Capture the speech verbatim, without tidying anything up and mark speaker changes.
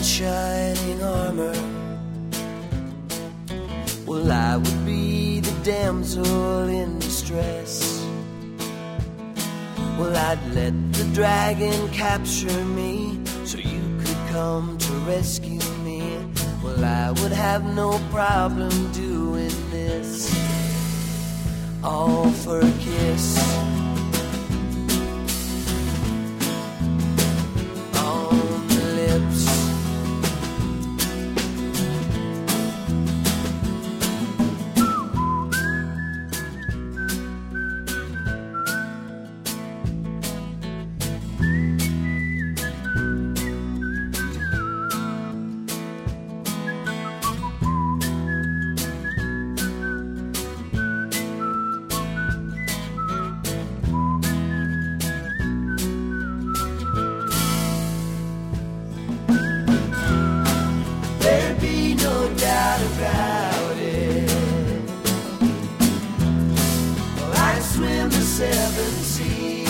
Speaker 1: shining armor. Well, I would be the damsel in distress. Well, I'd let the dragon capture me so you could come to rescue me. Well, I would have no problem doing this, all for a kiss. On the lips. There'd be no doubt about it. Well, I'd swim the seven seas.